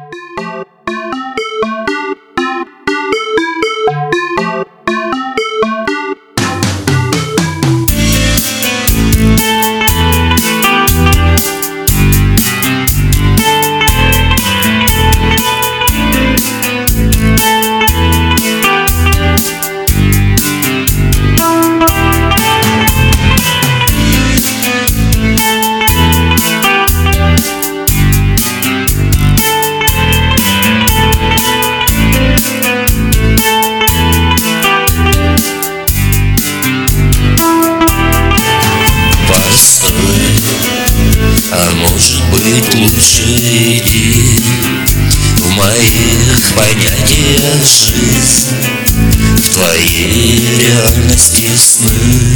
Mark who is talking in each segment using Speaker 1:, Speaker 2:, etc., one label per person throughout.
Speaker 1: А может быть, лучше иди. В моих понятиях жизнь, в твоей реальности сны.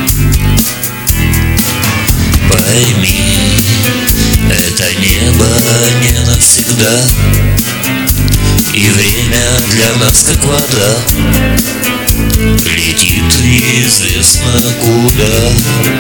Speaker 1: Пойми, это небо не навсегда, и время для нас как вода летит неизвестно куда.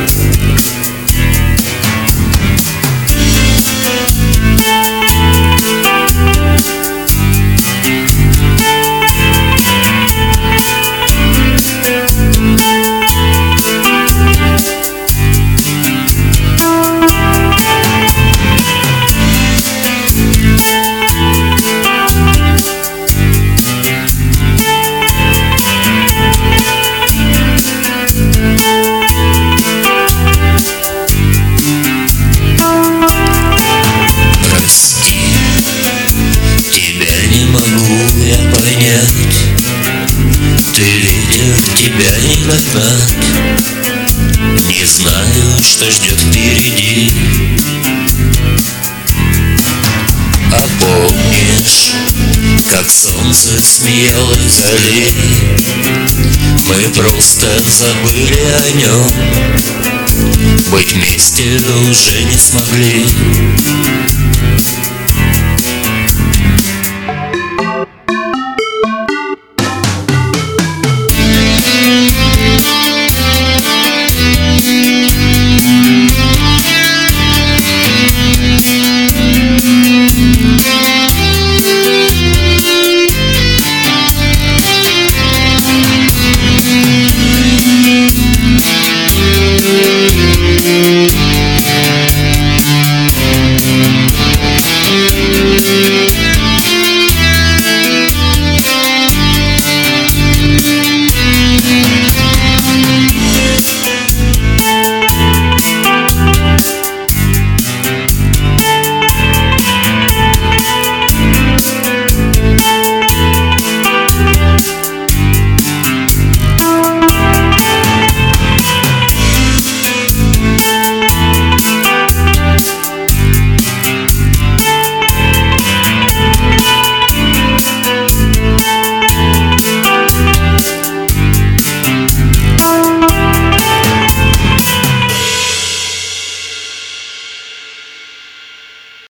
Speaker 1: Ты ветер, тебя не догнать. Не знаю, что ждет впереди. А помнишь, как солнце смеялось вдали? Мы просто забыли о нем, быть вместе уже не смогли.